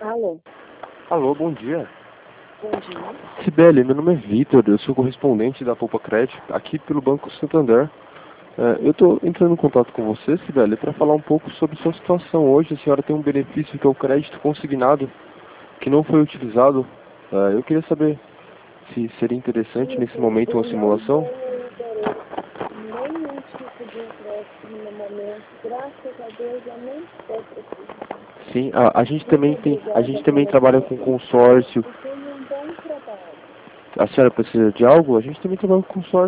Alô, Alô, bom dia. bom dia. Sibeli, meu nome é Vitor, eu sou correspondente da Poupa Crédito, aqui pelo Banco Santander. Eu estou entrando em contato com você, Sibeli, para falar um pouco sobre sua situação hoje. A senhora tem um benefício que é o crédito consignado, que não foi utilizado. Eu queria saber se seria interessante nesse Vitor, momento eu uma não simulação. tenho interesse em nenhum tipo de empréstimo no momento. Graças a Deus eu nem estou precisando. Sim, Muito a obrigada gente também pela trabalha sua com atenção consórcio. e tenha um bom trabalho. A senhora precisa de algo? A gente também trabalha com consórcio.